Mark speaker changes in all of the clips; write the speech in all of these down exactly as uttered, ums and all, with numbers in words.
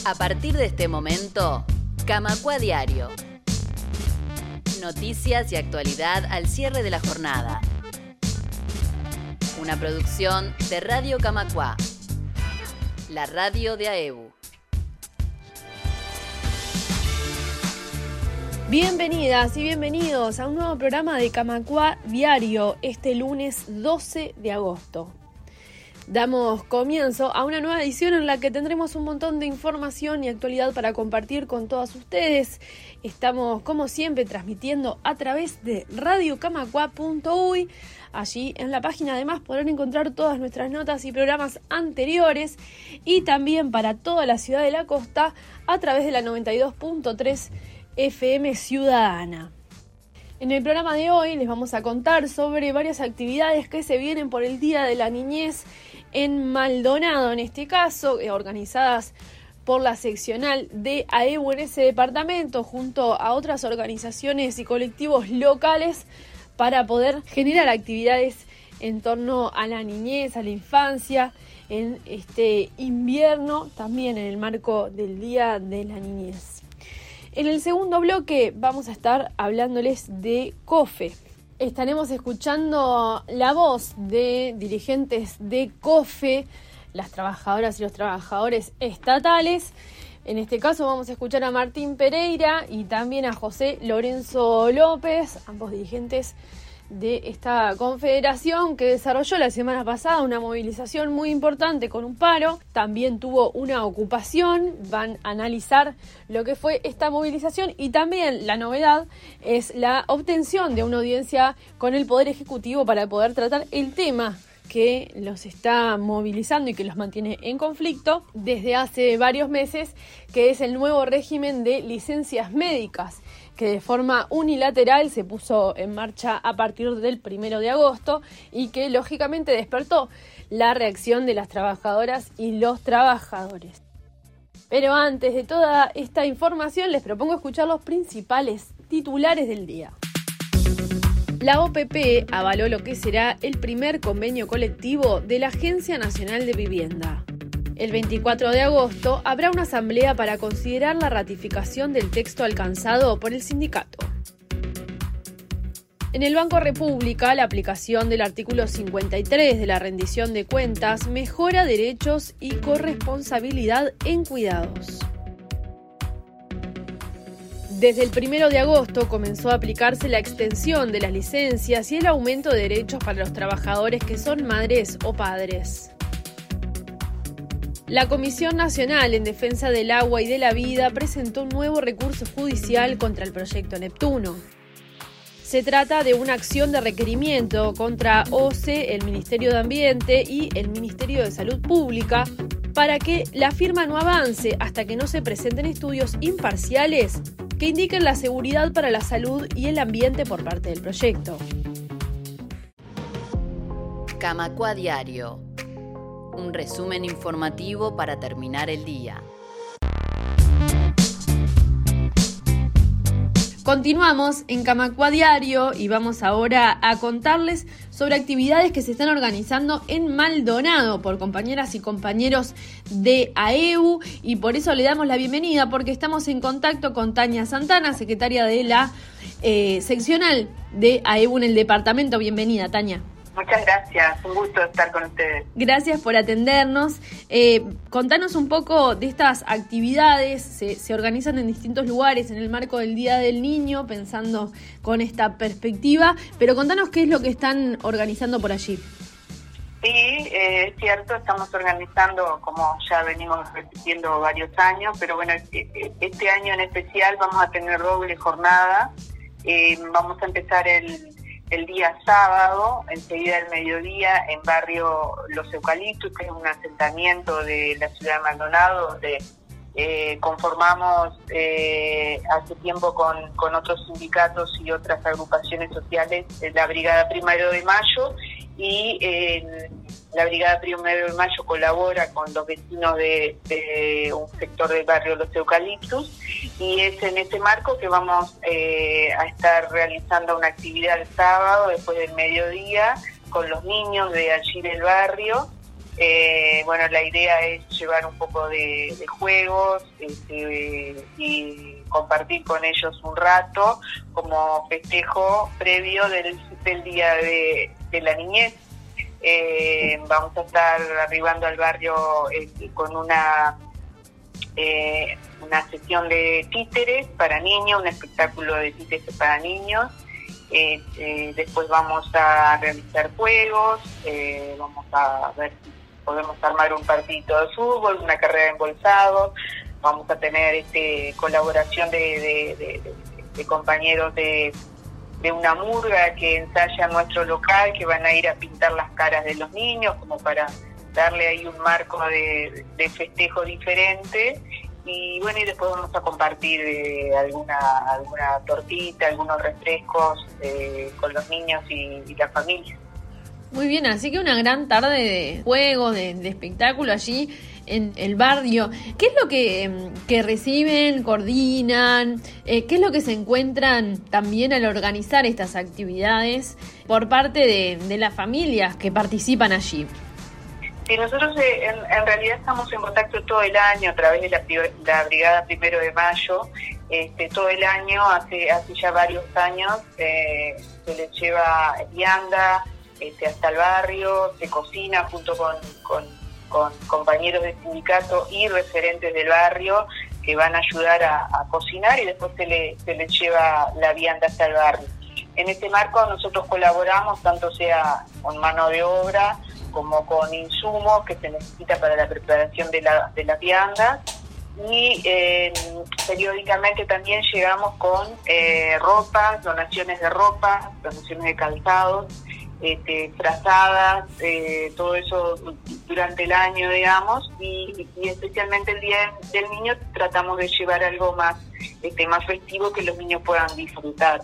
Speaker 1: A partir de este momento, Camacua Diario. Noticias y actualidad al cierre de la jornada. Una producción de Radio Camacua, la radio de A E B U.
Speaker 2: Bienvenidas y bienvenidos a un nuevo programa de Camacua Diario este lunes doce de agosto. Damos comienzo a una nueva edición en la que tendremos un montón de información y actualidad para compartir con todas ustedes. Estamos, como siempre, transmitiendo a través de radio camacua punto uy. Allí en la página además podrán encontrar todas nuestras notas y programas anteriores, y también para toda la ciudad de la costa a través de la noventa y dos punto tres F M Ciudadana. En el programa de hoy les vamos a contar sobre varias actividades que se vienen por el Día de la Niñez en Maldonado, en este caso, eh, organizadas por la seccional de A E B U en ese departamento, junto a otras organizaciones y colectivos locales, para poder generar actividades en torno a la niñez, a la infancia, en este invierno, también en el marco del Día de la Niñez. En el segundo bloque vamos a estar hablándoles de COFE. Estaremos escuchando la voz de dirigentes de COFE, las trabajadoras y los trabajadores estatales. En este caso vamos a escuchar a Martín Pereira y también a José Lorenzo López, ambos dirigentes de esta confederación que desarrolló la semana pasada una movilización muy importante con un paro. También tuvo una ocupación. Van a analizar lo que fue esta movilización, y también la novedad es la obtención de una audiencia con el Poder Ejecutivo para poder tratar el tema que los está movilizando y que los mantiene en conflicto desde hace varios meses, que es el nuevo régimen de licencias médicas, que de forma unilateral se puso en marcha a partir del primero de agosto y que lógicamente despertó la reacción de las trabajadoras y los trabajadores. Pero antes de toda esta información les propongo escuchar los principales titulares del día. La O P P avaló lo que será el primer convenio colectivo de la Agencia Nacional de Vivienda. El veinticuatro de agosto habrá una asamblea para considerar la ratificación del texto alcanzado por el sindicato. En el Banco República, la aplicación del artículo cincuenta y tres de la rendición de cuentas mejora derechos y corresponsabilidad en cuidados. Desde el primero de agosto comenzó a aplicarse la extensión de las licencias y el aumento de derechos para los trabajadores que son madres o padres. La Comisión Nacional en Defensa del Agua y de la Vida presentó un nuevo recurso judicial contra el proyecto Neptuno. Se trata de una acción de requerimiento contra O C E, el Ministerio de Ambiente y el Ministerio de Salud Pública para que la firma no avance hasta que no se presenten estudios imparciales que indiquen la seguridad para la salud y el ambiente por parte del proyecto.
Speaker 1: Camacua Diario. Un resumen informativo para terminar el día.
Speaker 2: Continuamos en Camacua Diario y vamos ahora a contarles sobre actividades que se están organizando en Maldonado por compañeras y compañeros de A E B U, y por eso le damos la bienvenida porque estamos en contacto con Tania Santana, secretaria de la eh, seccional de A E B U en el departamento. Bienvenida, Tania.
Speaker 3: Muchas gracias, un gusto estar con ustedes.
Speaker 2: Gracias por atendernos. Eh, contanos un poco de estas actividades. Se, se organizan en distintos lugares en el marco del Día del Niño, pensando con esta perspectiva, pero contanos qué es lo que están organizando por allí.
Speaker 3: Sí, eh, es cierto, estamos organizando, como ya venimos repitiendo varios años, pero bueno, este año en especial vamos a tener doble jornada. Eh, vamos a empezar el... el día sábado, enseguida del mediodía, en barrio Los Eucaliptus, que es un asentamiento de la ciudad de Maldonado, donde eh, conformamos eh, hace tiempo con, con otros sindicatos y otras agrupaciones sociales eh, la Brigada Primero de Mayo, y eh, la Brigada Primero de Mayo colabora con los vecinos de, de un sector del barrio Los Eucaliptus, y es en ese marco que vamos eh, a estar realizando una actividad el sábado después del mediodía con los niños de allí del barrio, Eh, bueno, la idea es llevar un poco de, de juegos este, y compartir con ellos un rato como festejo previo del, del Día de, de la Niñez. Eh, vamos a estar arribando al barrio eh, con una eh, una sesión de títeres para niños, un espectáculo de títeres para niños. Eh, eh, después vamos a realizar juegos, eh, vamos a ver si podemos armar un partidito de fútbol, una carrera de embolsados, vamos a tener este colaboración de, de, de, de, de compañeros de, de una murga que ensaya en nuestro local, que van a ir a pintar las caras de los niños, como para darle ahí un marco de, de festejo diferente. Y bueno, y después vamos a compartir eh, alguna alguna tortita, algunos refrescos eh, con los niños y, y la familia.
Speaker 2: Muy bien, así que una gran tarde de juegos, de, de espectáculo allí en el barrio. ¿Qué es lo que, que reciben, coordinan? Eh, ¿Qué es lo que se encuentran también al organizar estas actividades por parte de, de las familias que participan allí?
Speaker 3: Sí, nosotros eh, en, en realidad estamos en contacto todo el año a través de la, la Brigada Primero de Mayo. Este, todo el año, hace, hace ya varios años, eh, se les lleva vianda este, hasta el barrio, se cocina junto con, con, con compañeros de sindicato y referentes del barrio que van a ayudar a, a cocinar, y después se, le, se les lleva la vianda hasta el barrio. En este marco nosotros colaboramos, tanto sea con mano de obra como con insumos que se necesita para la preparación de, la, de las viandas, y eh, periódicamente también llegamos con eh, ropa, donaciones de ropa, donaciones de calzados, este, frazadas, eh, todo eso durante el año, digamos, y, y especialmente el Día del Niño tratamos de llevar algo más, este, más festivo que los niños puedan disfrutar.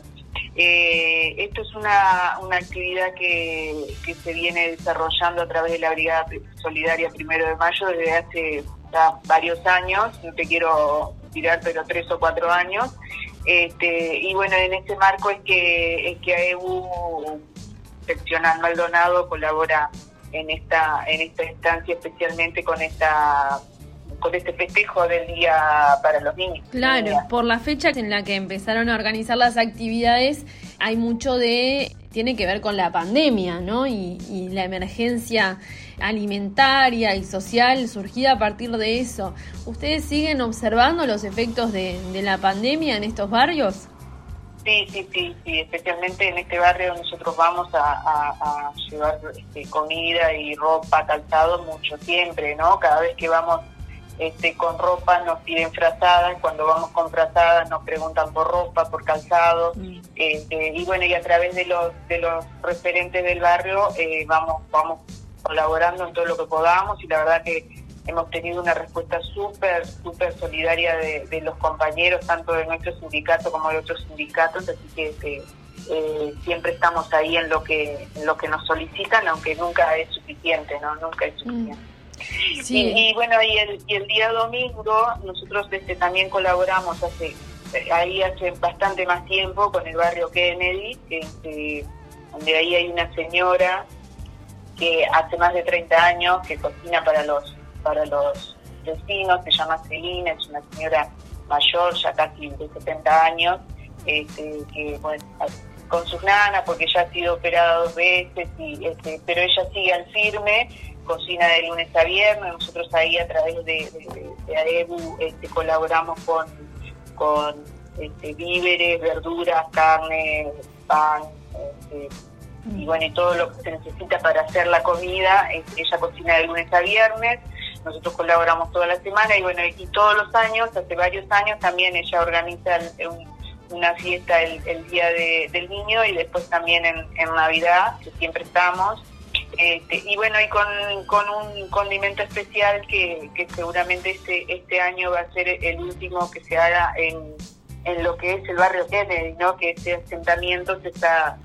Speaker 3: Eh, esto es una, una actividad que, que se viene desarrollando a través de la Brigada Solidaria Primero de Mayo desde hace ya varios años, no te quiero tirar, pero tres o cuatro años. Este, y bueno, en este marco es que, es que A E B U Seccional Maldonado colabora en esta, en esta instancia, especialmente con esta con este festejo del Día para los Niños.
Speaker 2: Claro, por la fecha en la que empezaron a organizar las actividades, hay mucho de, tiene que ver con la pandemia, ¿no? Y, y la emergencia alimentaria y social surgida a partir de eso. ¿Ustedes siguen observando los efectos de, de la pandemia en estos barrios?
Speaker 3: Sí, sí, sí, sí, especialmente en este barrio nosotros vamos a, a, a llevar este, comida y ropa, calzado, mucho siempre, ¿no? Cada vez que vamos Este, con ropa nos piden frazadas, cuando vamos con frazadas nos preguntan por ropa, por calzado, mm. este, y bueno, y a través de los de los referentes del barrio eh, vamos vamos colaborando en todo lo que podamos, y la verdad que hemos tenido una respuesta súper súper solidaria de, de los compañeros, tanto de nuestro sindicato como de otros sindicatos, así que este, eh, siempre estamos ahí en lo que en lo que nos solicitan, aunque nunca es suficiente, no nunca es suficiente. Mm. Sí. Y, y bueno, y el, y el día domingo nosotros este, también colaboramos hace ahí hace bastante más tiempo con el barrio Kennedy, que, este, donde ahí hay una señora que hace más de treinta años que cocina para los para los vecinos, se llama Celina, es una señora mayor, ya casi de setenta años, este, que bueno, con sus nanas, porque ya ha sido operada dos veces, y este, pero ella sigue al firme, cocina de lunes a viernes. Nosotros ahí a través de, de, de A E B U este, colaboramos con, con este, víveres, verduras, carne, pan, este, y bueno, y todo lo que se necesita para hacer la comida. Este, ella cocina de lunes a viernes, nosotros colaboramos toda la semana, y bueno, y todos los años, hace varios años también ella organiza el, un, una fiesta el, el Día de, del Niño, y después también en, en Navidad, que siempre estamos. Este, y bueno, y con, con un condimento especial que, que seguramente este este año va a ser el último que se haga en, en lo que es el barrio Kennedy, ¿no? Que este asentamiento se está,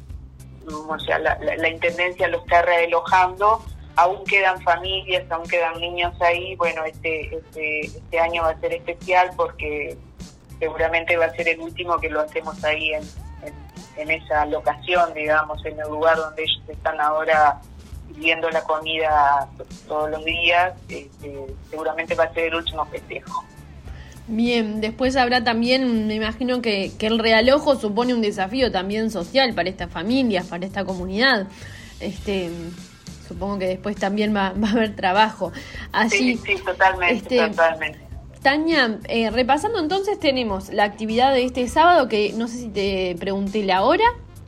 Speaker 3: o sea, la, la, la intendencia lo está realojando, aún quedan familias, aún quedan niños ahí. Bueno, este este este año va a ser especial porque seguramente va a ser el último que lo hacemos ahí en, en, en esa locación, digamos, en el lugar donde ellos están ahora viendo la comida todos los días, este, seguramente va a ser el último festejo.
Speaker 2: Bien, después habrá también, me imagino que, que el realojo supone un desafío también social para estas familias, para esta comunidad. Este, supongo que después también va, va a haber trabajo. Así,
Speaker 3: sí, sí, totalmente,
Speaker 2: este,
Speaker 3: totalmente.
Speaker 2: Tania, eh, repasando entonces tenemos la actividad de este sábado, que no sé si te pregunté la hora.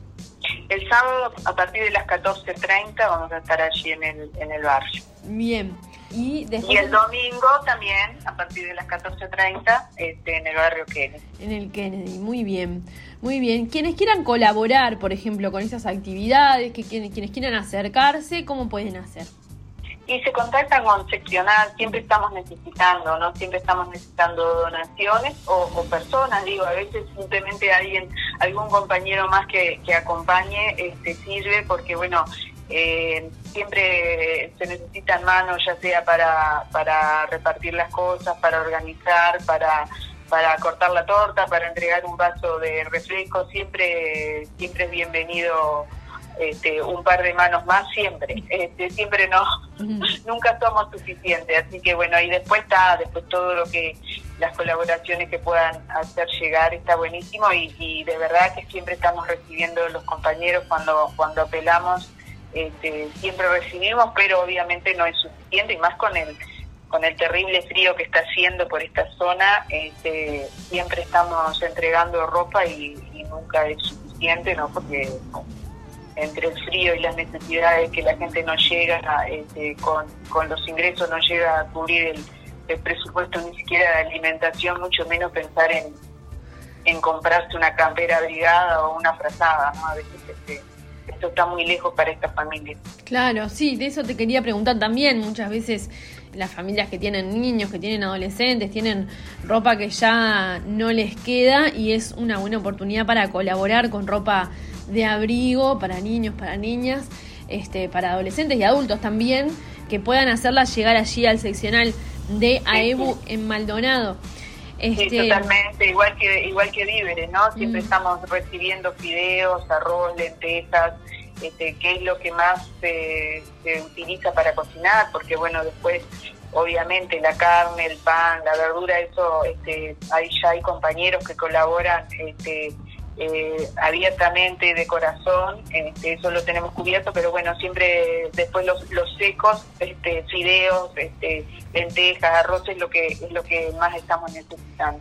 Speaker 3: El sábado a partir de las catorce treinta vamos a estar allí en el, en el barrio.
Speaker 2: Bien. Y, después
Speaker 3: y el domingo también, a partir de las catorce treinta, este, en el barrio Kennedy.
Speaker 2: En el Kennedy, muy bien, muy bien. Quienes quieran colaborar, por ejemplo, con estas actividades, que quienes, quienes quieran acercarse, ¿cómo pueden hacer?
Speaker 3: Y se contactan con seccional, siempre estamos necesitando, ¿no? Siempre estamos necesitando donaciones o, o personas, digo, a veces simplemente alguien, algún compañero más que, que acompañe, este, sirve, porque bueno, Eh, siempre se necesitan manos, ya sea para para repartir las cosas, para organizar, para para cortar la torta, para entregar un vaso de refresco. Siempre siempre es bienvenido este, un par de manos más, siempre. Este, siempre no, uh-huh. Nunca somos suficientes. Así que bueno, y después está, después todo lo que, las colaboraciones que puedan hacer llegar está buenísimo y, y de verdad que siempre estamos recibiendo los compañeros cuando cuando apelamos. Este, siempre recibimos, pero obviamente no es suficiente, y más con el con el terrible frío que está haciendo por esta zona. Este, siempre estamos entregando ropa y, y nunca es suficiente, ¿no? Porque entre el frío y las necesidades que la gente no llega, este, con, con los ingresos no llega a cubrir el, el presupuesto ni siquiera de alimentación, mucho menos pensar en, en comprarse una campera abrigada o una frazada, ¿no? A veces este, esto está muy lejos para esta familia.
Speaker 2: Claro, sí, de eso te quería preguntar también. Muchas veces las familias que tienen niños, que tienen adolescentes, tienen ropa que ya no les queda, y es una buena oportunidad para colaborar con ropa de abrigo para niños, para niñas, este, para adolescentes y adultos también, que puedan hacerla llegar allí al seccional de AEBU, sí, sí, en Maldonado. Este...
Speaker 3: Sí, totalmente, igual que igual que víveres, ¿no? Siempre mm. estamos recibiendo fideos, arroz, lentejas, este, que es lo que más eh, se utiliza para cocinar, porque bueno, después obviamente la carne, el pan, la verdura, eso, este, ahí ya hay compañeros que colaboran este, eh, abiertamente, de corazón, este, eso lo tenemos cubierto, pero bueno, siempre después los, los secos, este, fideos, este, lentejas, arroz es lo que es lo que más estamos necesitando.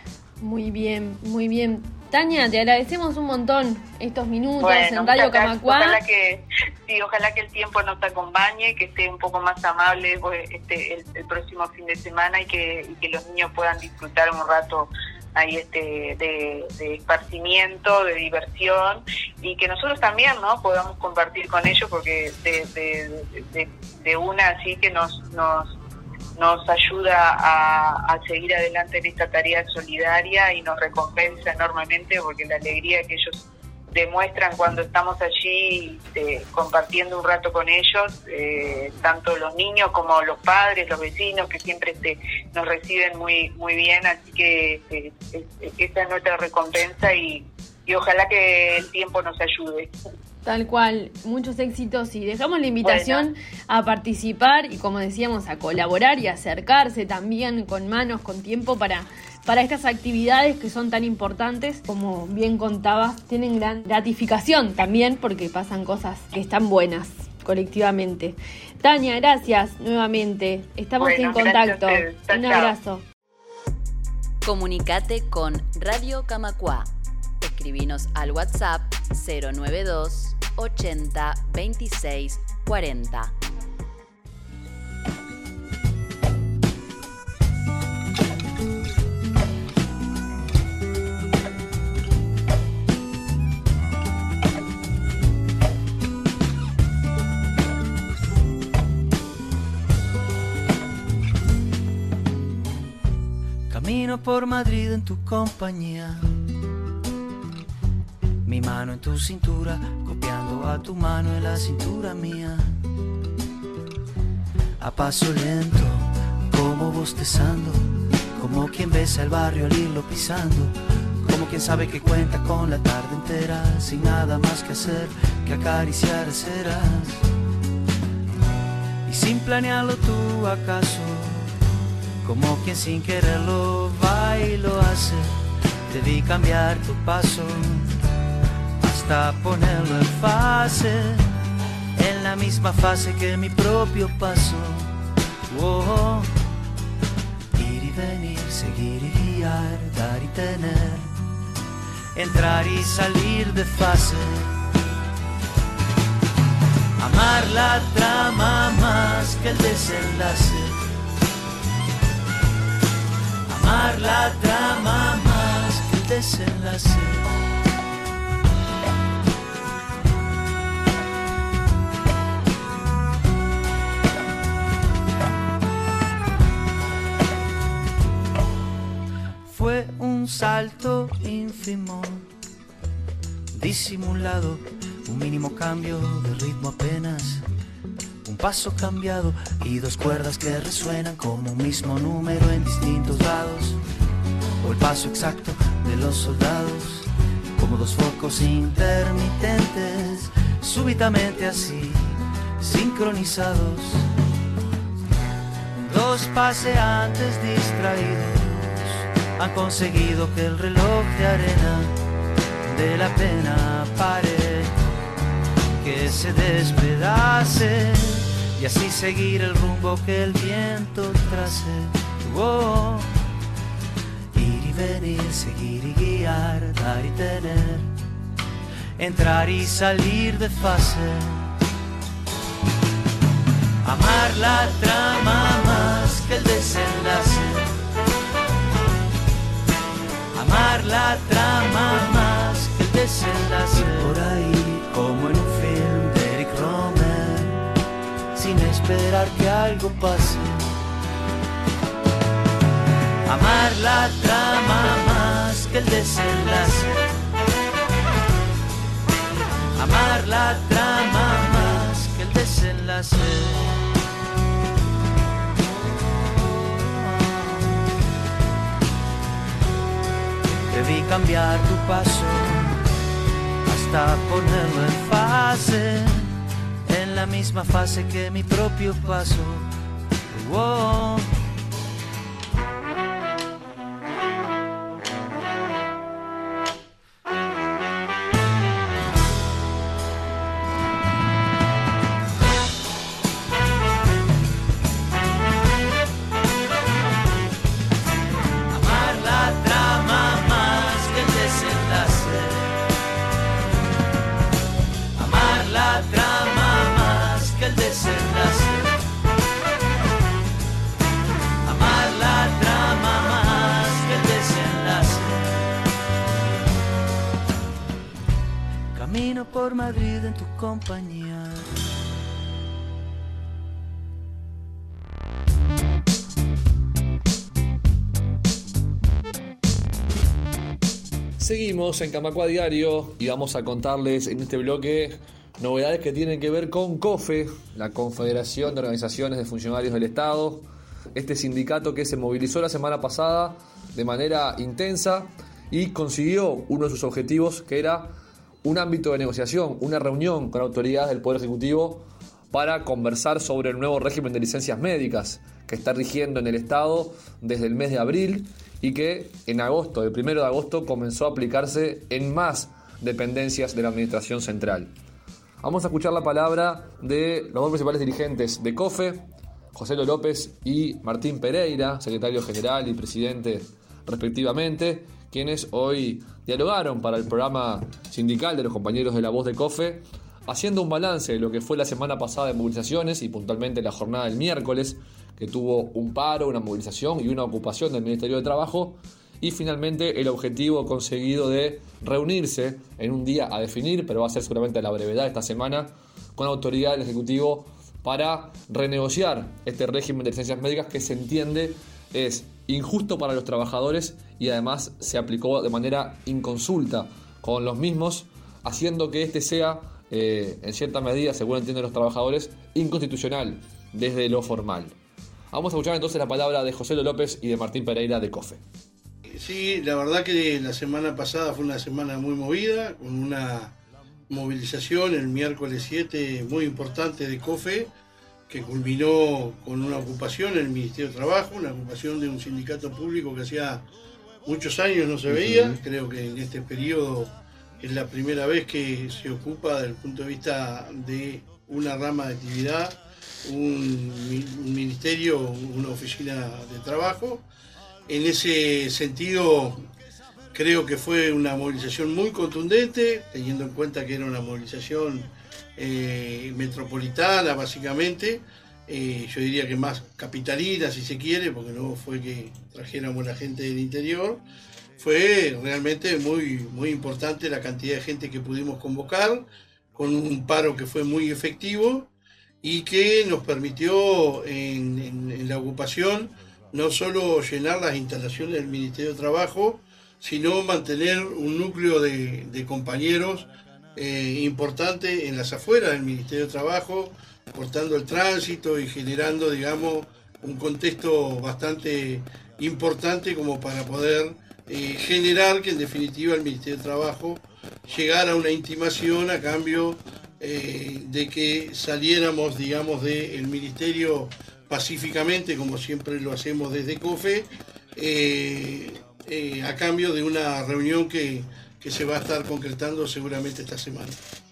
Speaker 2: Muy bien, muy bien. Tania, te agradecemos un montón estos minutos
Speaker 3: bueno,
Speaker 2: en Radio
Speaker 3: ojalá,
Speaker 2: Camacuá.
Speaker 3: Ojalá que, sí, ojalá que el tiempo nos acompañe, que esté un poco más amable pues, este, el, el próximo fin de semana y que, y que los niños puedan disfrutar un rato ahí este de, de esparcimiento, de diversión, y que nosotros también, ¿no?, podamos compartir con ellos, porque de, de, de, de una así que nos nos nos ayuda a, a seguir adelante en esta tarea solidaria y nos recompensa enormemente, porque la alegría que ellos demuestran cuando estamos allí eh, compartiendo un rato con ellos, eh, tanto los niños como los padres, los vecinos, que siempre este, nos reciben muy muy bien, así que eh, eh, esa es nuestra recompensa y, y ojalá que el tiempo nos ayude.
Speaker 2: Tal cual, muchos éxitos, y dejamos la invitación bueno. a participar y, como decíamos, a colaborar y acercarse también con manos, con tiempo para, para estas actividades que son tan importantes. Como bien contabas, tienen gran gratificación también porque pasan cosas que están buenas colectivamente. Tania, gracias nuevamente, estamos bueno, en contacto.
Speaker 3: Chao,
Speaker 2: un abrazo.
Speaker 1: Comunicate con Radio Camacuá. Escribinos al WhatsApp cero nueve dos ochenta veintiséis cuarenta.
Speaker 4: Camino por Madrid en tu compañía, mi mano en tu cintura, copiando a tu mano en la cintura mía. A paso lento, como bostezando, como quien besa el barrio al irlo pisando, como quien sabe que cuenta con la tarde entera, sin nada más que hacer que acariciar aceras. y sin planearlo tú acaso, como quien sin quererlo va y lo hace. Debí cambiar tu paso hasta ponerlo en fase, en la misma fase que mi propio paso. Oh, ir y venir, seguir y guiar, dar y tener, entrar y salir de fase. Amar la trama más que el desenlace. Amar la trama más que el desenlace. Fue un salto ínfimo, disimulado, un mínimo cambio de ritmo apenas, un paso cambiado y dos cuerdas que resuenan como un mismo número en distintos lados, o el paso exacto de los soldados, como dos focos intermitentes, súbitamente así, sincronizados, dos paseantes distraídos han conseguido que el reloj de arena de la pena pare, que se despedace y así seguir el rumbo que el viento trace. Oh, ir y venir, seguir y guiar, dar y tener, entrar y salir de fase. Amar la trama más que el desenlace. Amar la trama más que el desenlace. Y por ahí, como en un film de Eric Romer, sin esperar que algo pase. Amar la trama más que el desenlace. Amar la trama más que el desenlace. Debí cambiar tu paso hasta ponerlo en fase, en la misma fase que mi propio paso. Oh. Por Madrid en tu compañía.
Speaker 5: Seguimos en Camacuá Diario y vamos a contarles en este bloque novedades que tienen que ver con COFE, la Confederación de Organizaciones de Funcionarios del Estado, este sindicato que se movilizó la semana pasada de manera intensa y consiguió uno de sus objetivos, que era un ámbito de negociación, una reunión con autoridades del Poder Ejecutivo para conversar sobre el nuevo régimen de licencias médicas que está rigiendo en el Estado desde el mes de abril y que en agosto, el primero de agosto, comenzó a aplicarse en más dependencias de la Administración Central. Vamos a escuchar la palabra de los dos principales dirigentes de COFE, José López y Martín Pereira, secretario general y presidente respectivamente, quienes hoy dialogaron para el programa sindical de los compañeros de La Voz de COFE, haciendo un balance de lo que fue la semana pasada de movilizaciones y puntualmente la jornada del miércoles, que tuvo un paro, una movilización y una ocupación del Ministerio de Trabajo, y finalmente el objetivo conseguido de reunirse en un día a definir, pero va a ser seguramente a la brevedad esta semana, con autoridad del Ejecutivo para renegociar este régimen de licencias médicas que se entiende es injusto para los trabajadores y además se aplicó de manera inconsulta con los mismos, haciendo que este sea, eh, en cierta medida, según entienden los trabajadores, inconstitucional desde lo formal. Vamos a escuchar entonces la palabra de José López y de Martín Pereira de COFE.
Speaker 6: Sí, la verdad que la semana pasada fue una semana muy movida, con una movilización el miércoles siete muy importante de COFE, que culminó con una ocupación en el Ministerio de Trabajo, una ocupación de un sindicato público que hacía muchos años no se veía. Uh-huh. Creo que en este periodo es la primera vez que se ocupa desde el punto de vista de una rama de actividad, un, un ministerio, una oficina de trabajo. En ese sentido, creo que fue una movilización muy contundente, teniendo en cuenta que era una movilización eh, metropolitana, básicamente. Eh, yo diría que más capitalina, si se quiere, porque no fue que trajéramos la gente del interior. Fue realmente muy, muy importante la cantidad de gente que pudimos convocar, con un paro que fue muy efectivo y que nos permitió en, en, en la ocupación no solo llenar las instalaciones del Ministerio de Trabajo, sino mantener un núcleo de, de compañeros eh, importante en las afueras del Ministerio de Trabajo, cortando el tránsito y generando, digamos, un contexto bastante importante como para poder eh, generar que en definitiva el Ministerio de Trabajo llegara a una intimación a cambio eh, de que saliéramos, digamos, del Ministerio pacíficamente, como siempre lo hacemos desde COFE, eh, eh, a cambio de una reunión que, que se va a estar concretando seguramente esta semana.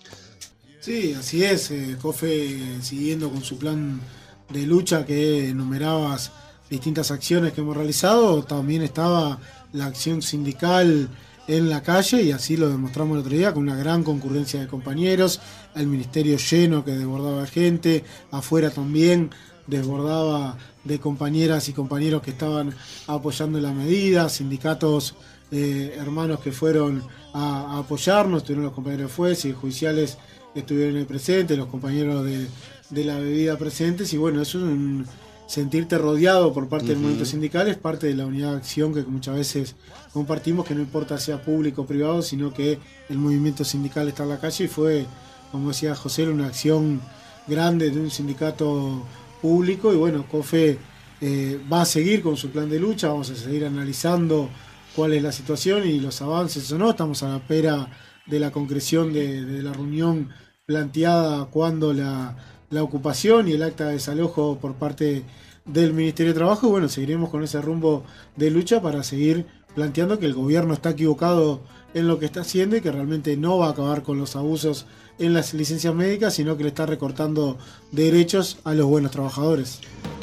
Speaker 7: Sí, así es. eh, COFE, siguiendo con su plan de lucha que enumerabas distintas acciones que hemos realizado, también estaba la acción sindical en la calle, y así lo demostramos el otro día con una gran concurrencia de compañeros, el ministerio lleno que desbordaba de gente, afuera también desbordaba de compañeras y compañeros que estaban apoyando la medida, sindicatos eh, hermanos que fueron a, a apoyarnos, estuvieron los compañeros de jueces y judiciales que estuvieron ahí presentes, los compañeros de, de la bebida presentes, y bueno, eso es un sentirte rodeado por parte uh-huh. del movimiento sindical, es parte de la unidad de acción que muchas veces compartimos, que no importa sea público o privado, sino que el movimiento sindical está en la calle, y fue, como decía José, una acción grande de un sindicato público. Y bueno, COFE eh, va a seguir con su plan de lucha, vamos a seguir analizando cuál es la situación y los avances o no. Estamos a la espera de la concreción de, de la reunión planteada cuando la, la ocupación y el acta de desalojo por parte del Ministerio de Trabajo. Y bueno, seguiremos con ese rumbo de lucha para seguir planteando que el gobierno está equivocado en lo que está haciendo y que realmente no va a acabar con los abusos en las licencias médicas, sino que le está recortando derechos a los buenos trabajadores.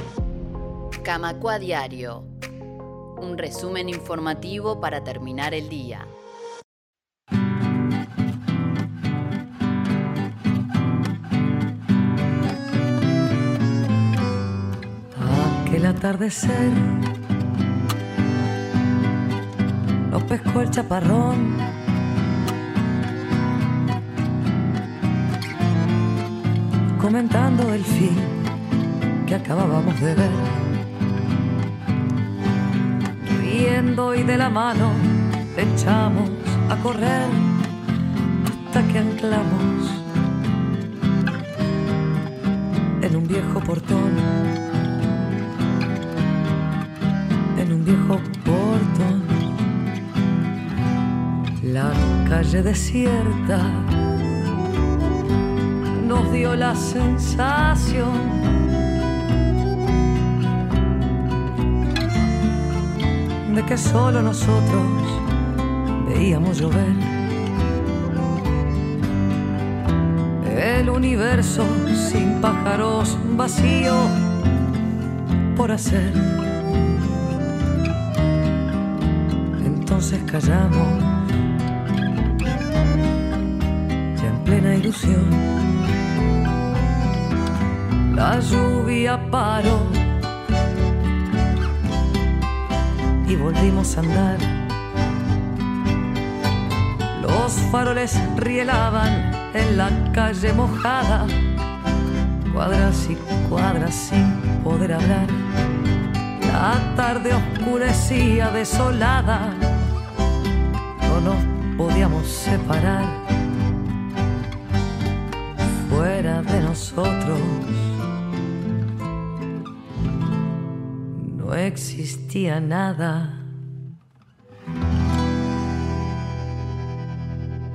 Speaker 1: Camacua Diario, un resumen informativo para terminar el día.
Speaker 8: Aquel atardecer nos pescó el chaparrón, comentando el fin que acabábamos de ver, riendo y de la mano echamos a correr hasta que anclamos en un viejo portón, en un viejo portón. La calle desierta nos dio la sensación de que solo nosotros veíamos llover. El universo sin pájaros, vacío por hacer. Entonces callamos, ya en plena ilusión. La lluvia paró y volvimos a andar. Los faroles rielaban en la calle mojada, cuadras y cuadras sin poder hablar. La tarde oscurecía desolada, no nos podíamos separar. Fuera de nosotros no existía nada.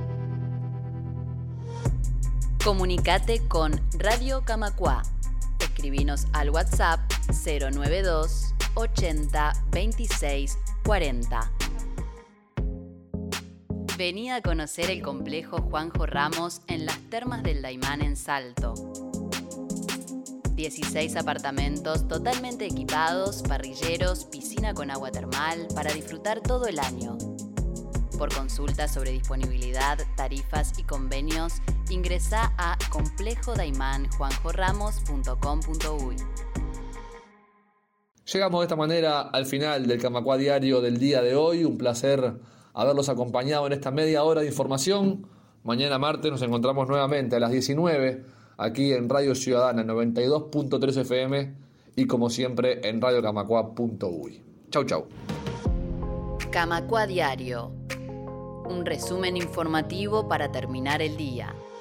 Speaker 1: Comunicate con Radio Camacua. Escribinos al WhatsApp cero nueve dos ochenta veintiséis cuarenta. Vení a conocer el complejo Juanjo Ramos en las Termas del Daymán en Salto. dieciséis apartamentos totalmente equipados, parrilleros, piscina con agua termal para disfrutar todo el año. Por consultas sobre disponibilidad, tarifas y convenios, ingresá a complejo daiman juanjo ramos punto com punto uy.
Speaker 5: Llegamos de esta manera al final del Camacuá Diario del día de hoy. Un placer haberlos acompañado en esta media hora de información. Mañana martes nos encontramos nuevamente a las diecinueve aquí en Radio Ciudadana noventa y dos punto tres F M y como siempre en radio camacua punto uy. Chau, chau.
Speaker 1: Camacuá Diario. Un resumen informativo para terminar el día.